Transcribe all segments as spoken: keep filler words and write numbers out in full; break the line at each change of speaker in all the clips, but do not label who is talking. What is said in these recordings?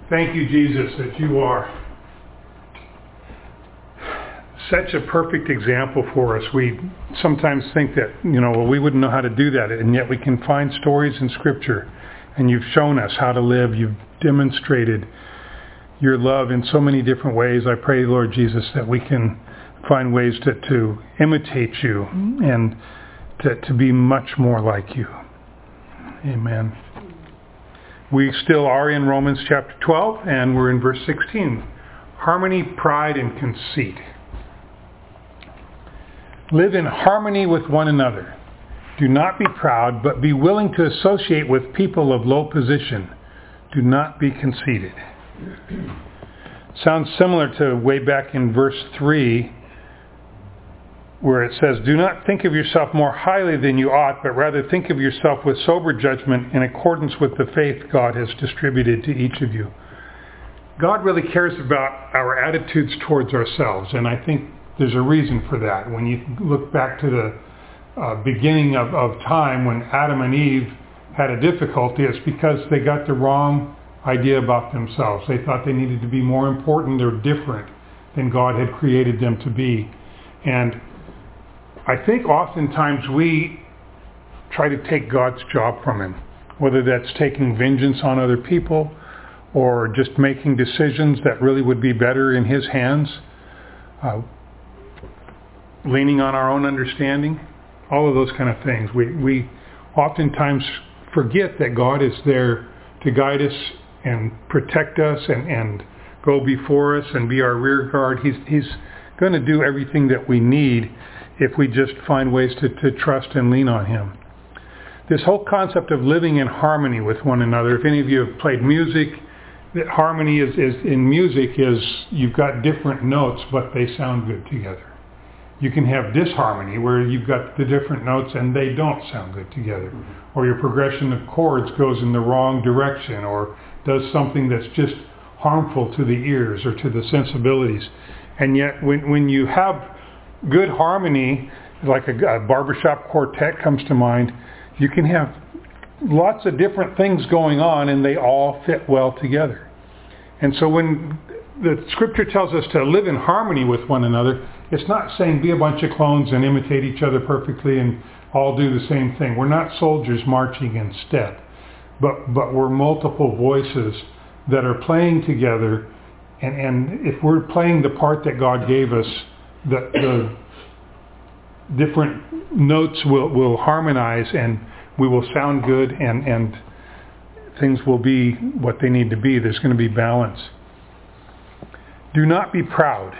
Thank you, Jesus, that you are such a perfect example for us. We sometimes think that, you know, well, we wouldn't know how to do that, and yet we can find stories in Scripture, and you've shown us how to live. You've demonstrated your love in so many different ways. I pray, Lord Jesus, that we can find ways to, to imitate you and to, to be much more like you. Amen. We still are in Romans chapter twelve, and we're in verse sixteen. Harmony, pride, and conceit. Live in harmony with one another. Do not be proud, but be willing to associate with people of low position. Do not be conceited. Sounds similar to way back in verse three, where it says, do not think of yourself more highly than you ought, but rather think of yourself with sober judgment in accordance with the faith God has distributed to each of you. God really cares about our attitudes towards ourselves, and I think there's a reason for that. When you look back to the uh, beginning of, of time when Adam and Eve had a difficulty, it's because they got the wrong idea about themselves. They thought they needed to be more important or different than God had created them to be. And I think oftentimes we try to take God's job from him, whether that's taking vengeance on other people or just making decisions that really would be better in his hands, uh, leaning on our own understanding, all of those kind of things. We, we oftentimes forget that God is there to guide us and protect us and, and go before us and be our rear guard. He's, he's going to do everything that we need if we just find ways to, to trust and lean on him. This whole concept of living in harmony with one another, if any of you have played music, that harmony is, is in music is you've got different notes, but they sound good together. You can have disharmony where you've got the different notes and they don't sound good together. Or your progression of chords goes in the wrong direction or does something that's just harmful to the ears or to the sensibilities. And yet when, when you have good harmony, like a, a barbershop quartet comes to mind, you can have lots of different things going on and they all fit well together. And so when the Scripture tells us to live in harmony with one another, it's not saying be a bunch of clones and imitate each other perfectly and all do the same thing. We're not soldiers marching in step, but but we're multiple voices that are playing together. And, and if we're playing the part that God gave us, the, the different notes will, will harmonize and we will sound good and, and things will be what they need to be. There's going to be balance. Do not be proud.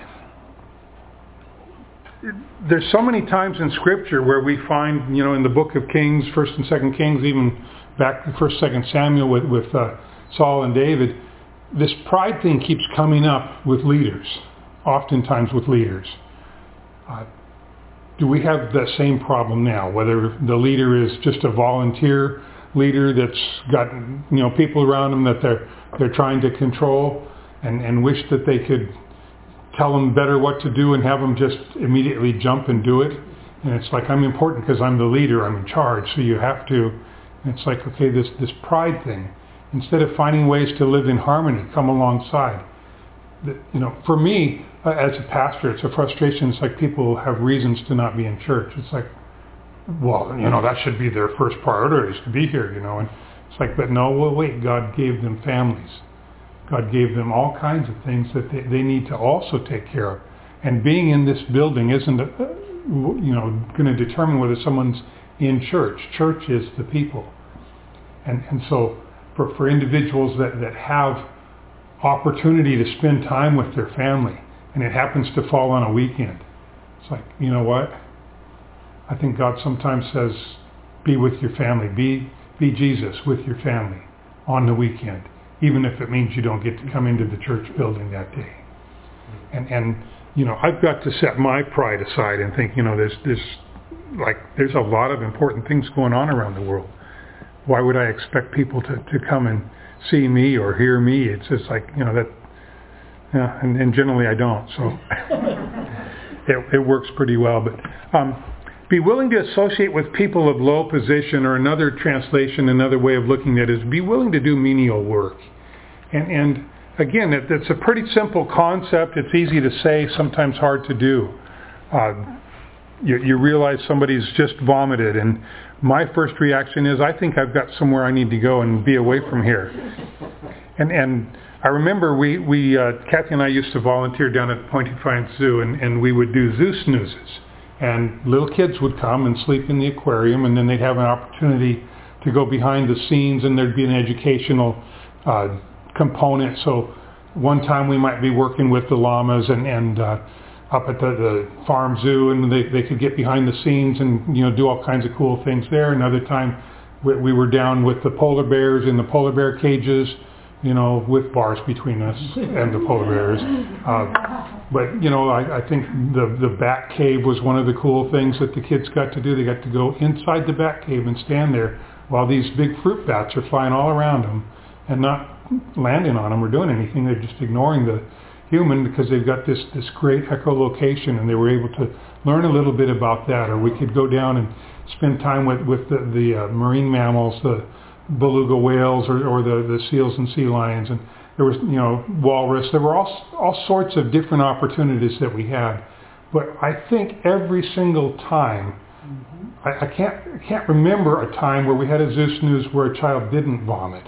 There's so many times in Scripture where we find, you know, in the book of Kings, First and Second Kings, even back to First, Second Samuel with, with uh, Saul and David, this pride thing keeps coming up with leaders, oftentimes with leaders. Uh, do we have the same problem now? Whether the leader is just a volunteer leader that's got, you know, people around them that they're they're trying to control and, and wish that they could tell them better what to do and have them just immediately jump and do it. And it's like, I'm important because I'm the leader, I'm in charge, so you have to. And it's like, okay, this, this pride thing, instead of finding ways to live in harmony, come alongside. You know, for me, uh, as a pastor, it's a frustration. It's like people have reasons to not be in church. It's like, well, you know, that should be their first priority, is to be here, you know. And it's like, but no, well, wait, God gave them families. God gave them all kinds of things that they, they need to also take care of. And being in this building isn't, uh, you know, going to determine whether someone's in church. Church is the people. And and so for, for individuals that, that have opportunity to spend time with their family, and it happens to fall on a weekend, it's like, you know what? I think God sometimes says, be with your family. Be, be Jesus with your family on the weekend, even if it means you don't get to come into the church building that day. And, and you know, I've got to set my pride aside and think, you know, there's, there's, like, there's a lot of important things going on around the world. Why would I expect people to, to come and see me or hear me? It's just like, you know, that, yeah, and, and generally I don't, so it, it works pretty well. But um, be willing to associate with people of low position, or another translation, another way of looking at it is be willing to do menial work. And, and again, it, it's a pretty simple concept. It's easy to say, sometimes hard to do. Uh, you, you realize somebody's just vomited, and my first reaction is, I think I've got somewhere I need to go and be away from here. And and I remember we, we uh, Kathy and I used to volunteer down at Point Defiance Zoo, and, and we would do zoo snoozes. And little kids would come and sleep in the aquarium, and then they'd have an opportunity to go behind the scenes, and there'd be an educational uh, component. So one time we might be working with the llamas and, and uh, up at the, the farm zoo, and they, they could get behind the scenes and, you know, do all kinds of cool things there. Another time we, we were down with the polar bears in the polar bear cages, you know, with bars between us and the polar bears. Uh, but, you know, I, I think the, the bat cave was one of the cool things that the kids got to do. They got to go inside the bat cave and stand there while these big fruit bats are flying all around them and not landing on them or doing anything. They're just ignoring the human because they've got this, this great echolocation, and they were able to learn a little bit about that. Or we could go down and spend time with, with the, the uh, marine mammals, the beluga whales, or, or the, the seals and sea lions. And there was, you know, walrus. There were all, all sorts of different opportunities that we had. But I think every single time, mm-hmm. I, I can't I can't remember a time where we had a zoo snooze where a child didn't vomit.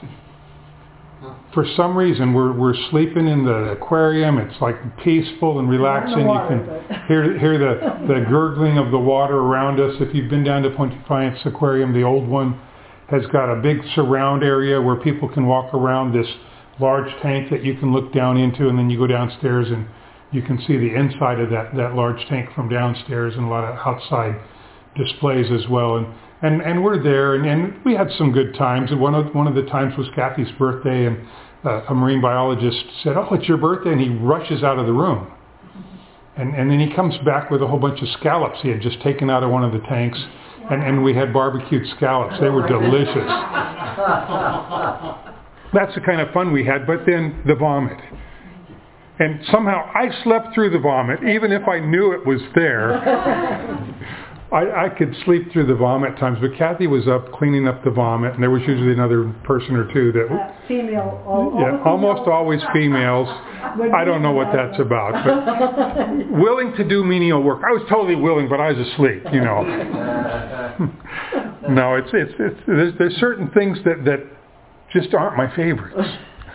For some reason, we're we're sleeping in the aquarium. It's like peaceful and relaxing.
Water,
you can hear hear the, the gurgling of the water around us. If you've been down to Point Defiance Aquarium, the old one has got a big surround area where people can walk around this large tank that you can look down into, and then you go downstairs and you can see the inside of that, that large tank from downstairs, and a lot of outside displays as well. And and, and we're there, and, and we had some good times. And one of one of the times was Kathy's birthday, and uh, a marine biologist said, "Oh, it's your birthday," and he rushes out of the room. And and then he comes back with a whole bunch of scallops he had just taken out of one of the tanks. And, and we had barbecued scallops. They were delicious. That's the kind of fun we had. But then the vomit. And somehow I slept through the vomit, even if I knew it was there. I, I could sleep through the vomit times. But Kathy was up cleaning up the vomit, and there was usually another person or two that...
Uh, female. All,
yeah,
all
almost always females. I don't know what that's about. But willing to do menial work. I was totally willing, but I was asleep, you know. No, it's, it's, it's there's, there's certain things that, that just aren't my favorites.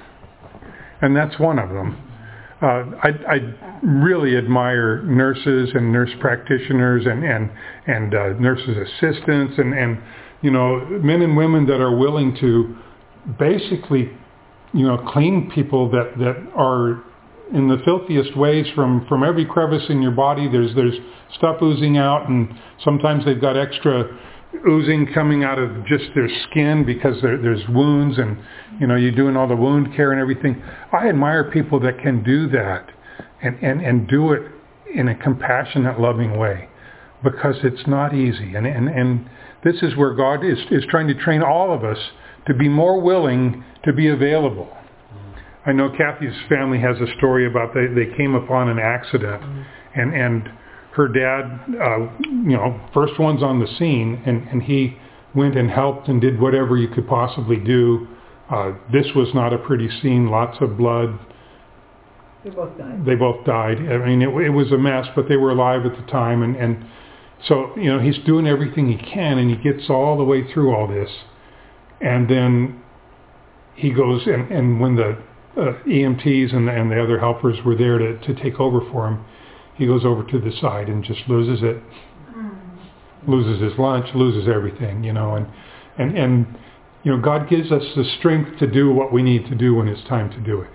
And that's one of them. Uh, I, I really admire nurses and nurse practitioners and, and, and uh, nurses assistants and, and, you know, men and women that are willing to basically, you know, clean people that, that are in the filthiest ways from, from every crevice in your body. There's there's stuff oozing out, and sometimes they've got extra oozing coming out of just their skin because there, there's wounds, and, you know, you're doing all the wound care and everything. I admire people that can do that and, and, and do it in a compassionate, loving way, because it's not easy. And, and, and this is where God is, is trying to train all of us to be more willing to be available. I know Kathy's family has a story about they, they came upon an accident, and, and her dad, uh, you know, first one's on the scene, and, and he went and helped and did whatever you could possibly do. Uh, this was not a pretty scene, lots of blood.
They both died.
They both died. I mean, it, it was a mess, but they were alive at the time, and, and so, you know, he's doing everything he can, and he gets all the way through all this. And then he goes, and, and when the uh, E M Ts and the, and the other helpers were there to, to take over for him, he goes over to the side and just loses it, mm. loses his lunch, loses everything, you know. And, and, and, you know, God gives us the strength to do what we need to do when it's time to do it.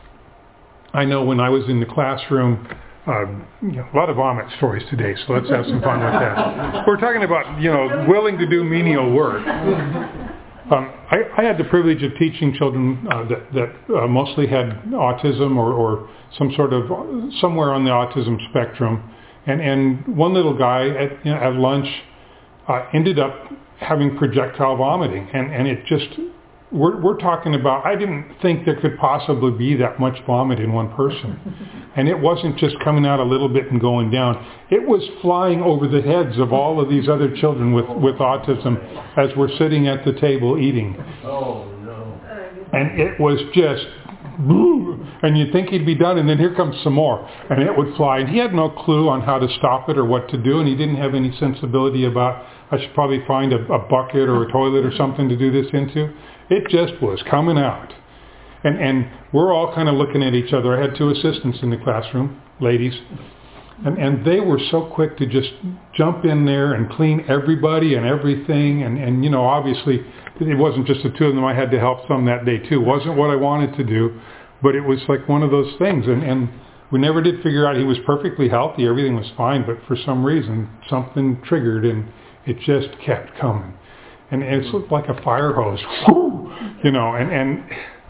I know when I was in the classroom, uh, you know, a lot of vomit stories today, so let's have some fun with that. We're talking about, you know, willing to do menial work. Um, I, I had the privilege of teaching children uh, that, that uh, mostly had autism or, or some sort of, somewhere on the autism spectrum. And, and one little guy at, you know, at lunch uh, ended up having projectile vomiting. And, and it just, we're, we're talking about, I didn't think there could possibly be that much vomit in one person. And it wasn't just coming out a little bit and going down. It was flying over the heads of all of these other children with, with autism as we're sitting at the table eating.
Oh, no.
And it was just and you'd think he'd be done, and then here comes some more, and it would fly. And he had no clue on how to stop it or what to do, and he didn't have any sensibility about, I should probably find a, a bucket or a toilet or something to do this into. It just was coming out. And, and we're all kind of looking at each other. I had two assistants in the classroom, ladies, and, and they were so quick to just jump in there and clean everybody and everything. And, and, you know, obviously, it wasn't just the two of them. I had to help some that day, too. It wasn't what I wanted to do, but it was like one of those things. And, and we never did figure out he was perfectly healthy. Everything was fine, but for some reason, something triggered, and it just kept coming. And, and it's like a fire hose, you know, and... and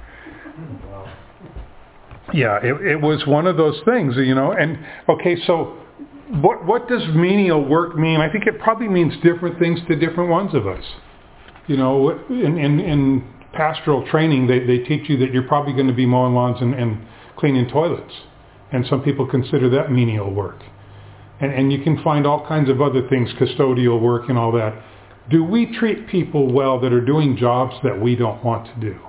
Yeah, it, it was one of those things, you know. And okay, so what what does menial work mean? I think it probably means different things to different ones of us. You know, in in, in pastoral training, they, they teach you that you're probably going to be mowing lawns and, and cleaning toilets, and some people consider that menial work. And and you can find all kinds of other things, custodial work and all that. Do we treat people well that are doing jobs that we don't want to do?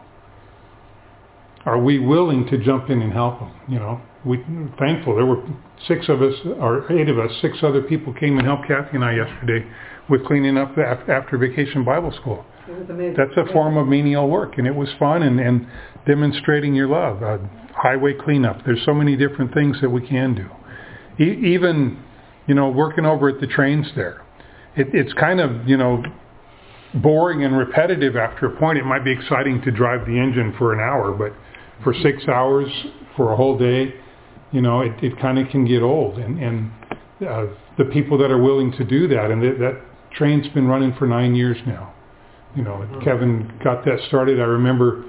Are we willing to jump in and help them? You know, we thankful there were six of us or eight of us. Six other people came and helped Kathy and I yesterday with cleaning up after Vacation Bible School.
It was amazing.
That's a form of menial work, and it was fun and, and demonstrating your love. Uh, highway cleanup. There's so many different things that we can do. E- even, you know, working over at the trains there. It, it's kind of, you know, boring and repetitive after a point. It might be exciting to drive the engine for an hour, but for six hours, for a whole day, you know, it, it kind of can get old. And, and uh, the people that are willing to do that, and th- that train's been running for nine years now. You know, mm-hmm. Kevin got that started. I remember,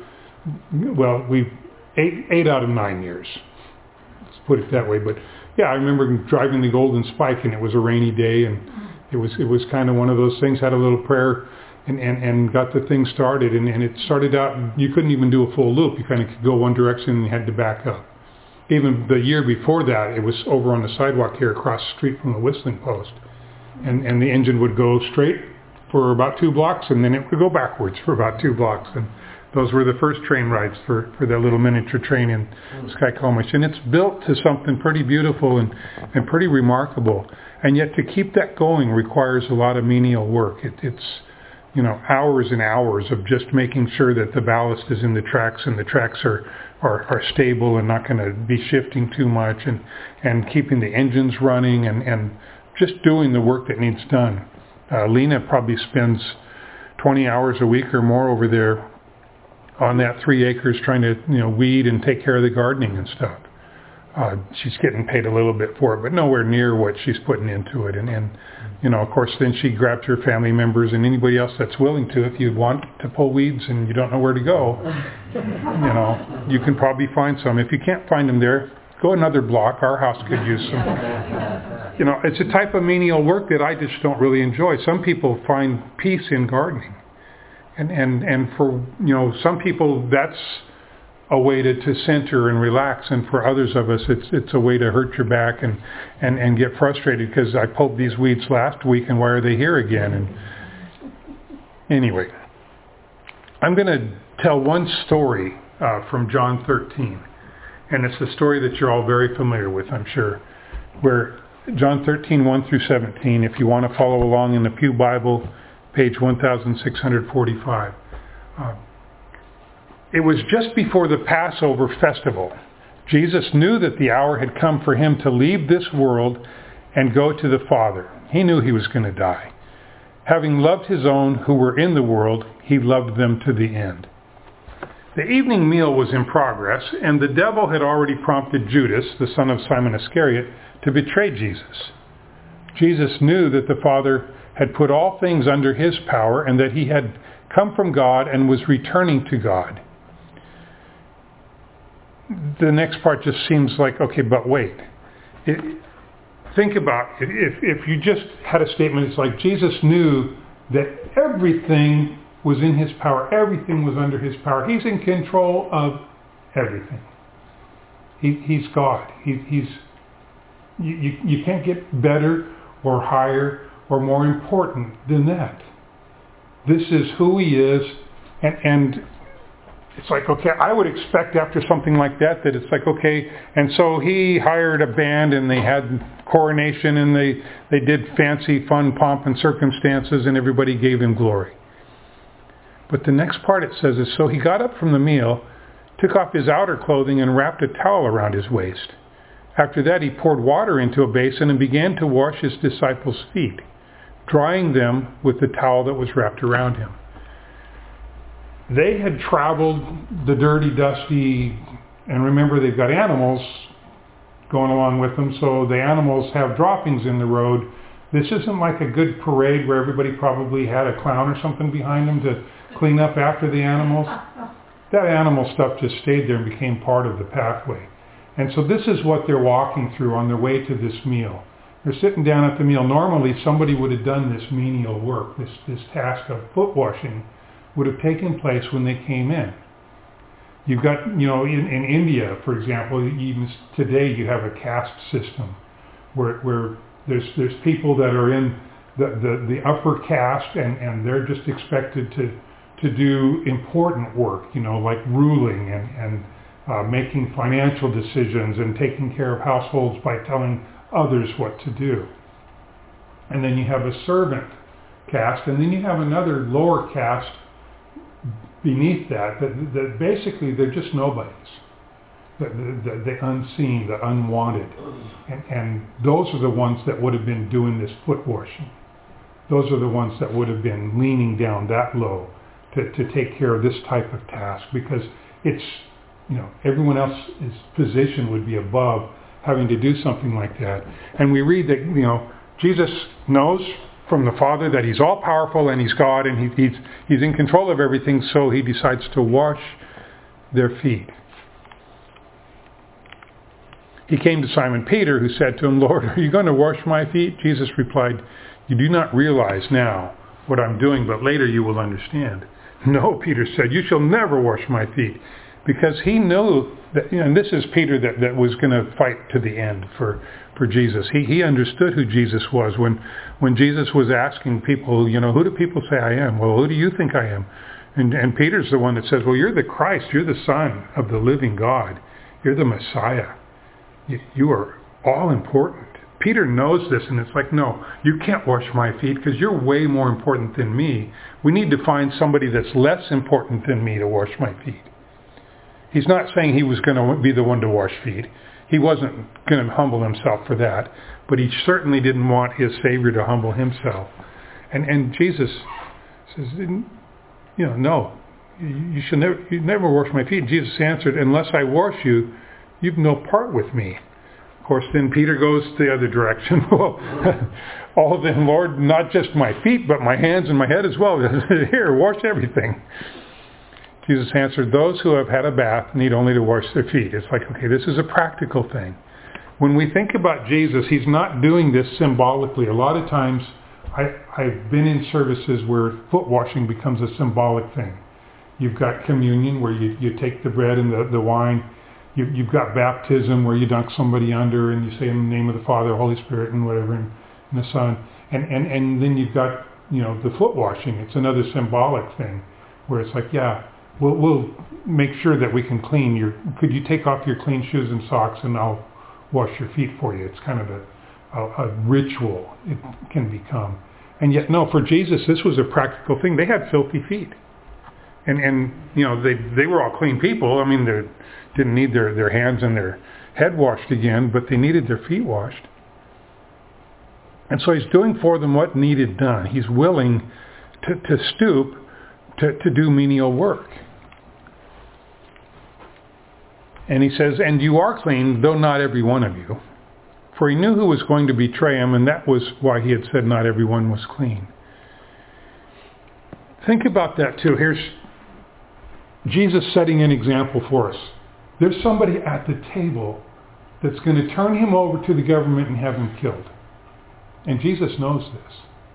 well, we eight eight out of nine years. Let's put it that way. But yeah, I remember driving the Golden Spike, and it was a rainy day, and it was it was kind of one of those things. Had a little prayer. And, and, and got the thing started, and, and it started out, you couldn't even do a full loop. You kind of could go one direction and you had to back up. Even the year before that, it was over on the sidewalk here across the street from the whistling post. And, and the engine would go straight for about two blocks, and then it would go backwards for about two blocks. And those were the first train rides for, for that little miniature train in Skykomish. And it's built to something pretty beautiful and, and pretty remarkable. And yet to keep that going requires a lot of menial work. It, it's you know, hours and hours of just making sure that the ballast is in the tracks and the tracks are, are, are stable and not going to be shifting too much, and, and keeping the engines running and, and just doing the work that needs done. Uh, Lena probably spends twenty hours a week or more over there on that three acres trying to, you know, weed and take care of the gardening and stuff. Uh, she's getting paid a little bit for it, but nowhere near what she's putting into it. And, and, you know, of course, then she grabs her family members and anybody else that's willing to. If you want to pull weeds and you don't know where to go, you know, you can probably find some. If you can't find them there, go another block. Our house could use some. You know, it's a type of menial work that I just don't really enjoy. Some people find peace in gardening. And, and, and for, you know, some people that's a way to, to center and relax, and for others of us it's it's a way to hurt your back and, and, and get frustrated because I pulled these weeds last week and why are they here again? And anyway, I'm going to tell one story uh, from John thirteen, and it's a story that you're all very familiar with, I'm sure, where John thirteen, one through seventeen, if you want to follow along in the Pew Bible, page sixteen forty-five. Uh, It was just before the Passover festival. Jesus knew that the hour had come for him to leave this world and go to the Father. He knew he was going to die. Having loved his own who were in the world, he loved them to the end. The evening meal was in progress, and the devil had already prompted Judas, the son of Simon Iscariot, to betray Jesus. Jesus knew that the Father had put all things under his power and that he had come from God and was returning to God. The next part just seems like, okay, but wait. It, think about it. If, if you just had a statement, it's like Jesus knew that everything was in his power. Everything was under his power. He's in control of everything. He, he's God. He, he's you, you, you can't get better or higher or more important than that. This is who he is, and, and it's like, okay, I would expect after something like that that it's like, okay, and so he hired a band and they had coronation and they, they did fancy, fun pomp and circumstances and everybody gave him glory. But the next part it says is, so he got up from the meal, took off his outer clothing and wrapped a towel around his waist. After that he poured water into a basin and began to wash his disciples' feet, drying them with the towel that was wrapped around him. They had traveled the dirty, dusty, and remember they've got animals going along with them, so the animals have droppings in the road. This isn't like a good parade where everybody probably had a clown or something behind them to clean up after the animals. That animal stuff just stayed there and became part of the pathway. And so this is what they're walking through on their way to this meal. They're sitting down at the meal. Normally somebody would have done this menial work, this, this task of foot washing would have taken place when they came in. You've got, you know, in, in India, for example, even today you have a caste system where where there's there's people that are in the, the, the upper caste and, and they're just expected to to do important work, you know, like ruling and, and uh, making financial decisions and taking care of households by telling others what to do. And then you have a servant caste, and then you have another lower caste beneath that, that, that basically they're just nobodies, the, the, the unseen, the unwanted. And, and those are the ones that would have been doing this foot washing. Those are the ones that would have been leaning down that low to, to take care of this type of task, because it's, you know, everyone else's position would be above having to do something like that. And we read that, you know, Jesus knows from the Father that he's all powerful and he's God and he, he's, he's in control of everything, so he decides to wash their feet. He came to Simon Peter, who said to him, Lord, are you going to wash my feet? Jesus replied, you do not realize now what I'm doing, but later you will understand. No, Peter said, you shall never wash my feet. Because he knew that, you know, and this is Peter that, that was going to fight to the end for, for Jesus. He he understood who Jesus was. When when Jesus was asking people, you know, who do people say I am? Well, who do you think I am? And and Peter's the one that says, well, you're the Christ. You're the Son of the living God. You're the Messiah. You, you are all important. Peter knows this, and it's like, no, you can't wash my feet because you're way more important than me. We need to find somebody that's less important than me to wash my feet. He's not saying he was going to be the one to wash feet. He wasn't going to humble himself for that, but he certainly didn't want his Savior to humble himself. And and Jesus says, you know, no, you should never, you never wash my feet. Jesus answered, unless I wash you, you've no part with me. Of course, then Peter goes the other direction. Well, all then, Lord, not just my feet, but my hands and my head as well. Here, wash everything. Jesus answered, those who have had a bath need only to wash their feet. It's like, okay, this is a practical thing. When we think about Jesus, he's not doing this symbolically. A lot of times, I, I've been in services where foot washing becomes a symbolic thing. You've got communion where you, you take the bread and the, the wine. You, you've got baptism where you dunk somebody under and you say in the name of the Father, Holy Spirit, and whatever, and, and the Son. And, and, and then you've got, you know, the foot washing. It's another symbolic thing where it's like, yeah, We'll, we'll make sure that we can clean your, could you take off your clean shoes and socks and I'll wash your feet for you. It's kind of a, a, a ritual it can become. And yet, no, for Jesus, this was a practical thing. They had filthy feet. And, and you know, they they were all clean people. I mean, they didn't need their, their hands and their head washed again, but they needed their feet washed. And so he's doing for them what needed done. He's willing to, to stoop to, to do menial work. And he says, and you are clean, though not every one of you. For he knew who was going to betray him, and that was why he had said not everyone was clean. Think about that too. Here's Jesus setting an example for us. There's somebody at the table that's going to turn him over to the government and have him killed. And Jesus knows this.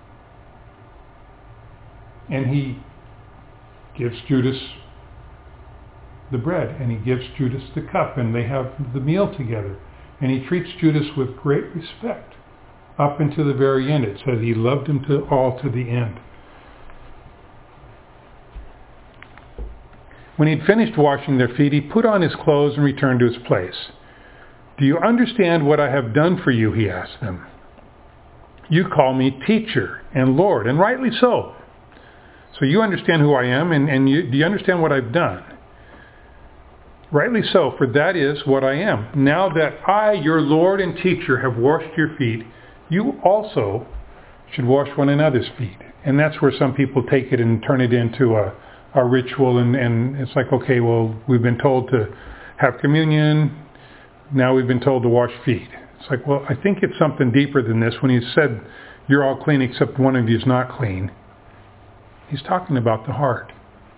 And he gives Judas the bread, and he gives Judas the cup, and they have the meal together. And he treats Judas with great respect up until the very end. It says he loved him to all to the end. When he'd finished washing their feet, he put on his clothes and returned to his place. "Do you understand what I have done for you?" he asked them. "You call me teacher and Lord, and rightly so. So you understand who I am, and, and you, do you understand what I've done? Rightly so, for that is what I am. Now that I, your Lord and teacher, have washed your feet, you also should wash one another's feet." And that's where some people take it and turn it into a, a ritual, and, and it's like, okay, well, we've been told to have communion, now we've been told to wash feet. It's like, well, I think it's something deeper than this. When he said, "You're all clean except one of you is not clean," he's talking about the heart.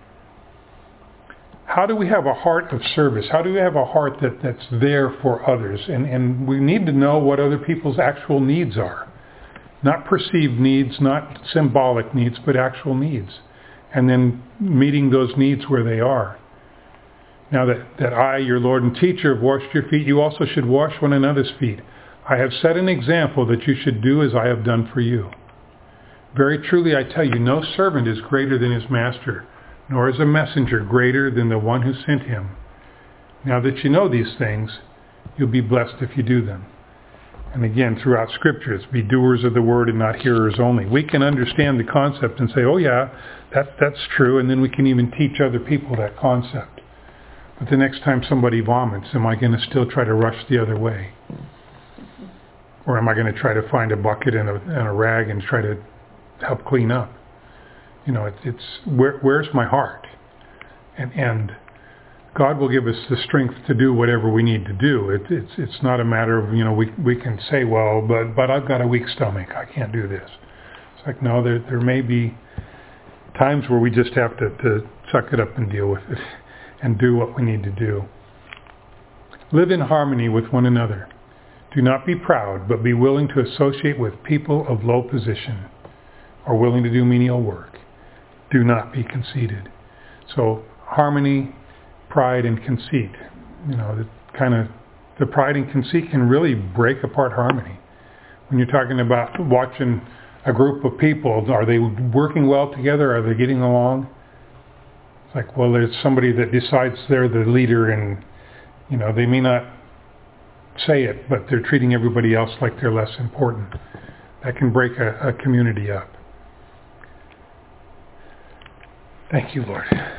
How do we have a heart of service? How do we have a heart that, that's there for others? And, and we need to know what other people's actual needs are. Not perceived needs, not symbolic needs, but actual needs. And then meeting those needs where they are. Now that, that I, your Lord and teacher, have washed your feet, you also should wash one another's feet. I have set an example that you should do as I have done for you. Very truly I tell you, no servant is greater than his master, nor is a messenger greater than the one who sent him. Now that you know these things, you'll be blessed if you do them. And again, throughout Scripture, it's be doers of the word and not hearers only. We can understand the concept and say, oh yeah, that, that's true, and then we can even teach other people that concept. But the next time somebody vomits, am I going to still try to rush the other way? Or am I going to try to find a bucket and a, and a rag and try to help clean up? You know, it, it's where, where's my heart? And, and God will give us the strength to do whatever we need to do. It, it's it's not a matter of, you know, we we can say, well, but but I've got a weak stomach, I can't do this. It's like, no, there there may be times where we just have to, to suck it up and deal with it and do what we need to do. Live in harmony with one another. Do not be proud, but be willing to associate with people of low position or willing to do menial work. Do not be conceited. So harmony, pride, and conceit. You know, the kind of the pride and conceit can really break apart harmony. When you're talking about watching a group of people, are they working well together? Are they getting along? It's like, well, there's somebody that decides they're the leader, and you know, they may not say it, but they're treating everybody else like they're less important. That can break a, a community up. Thank you, Lord.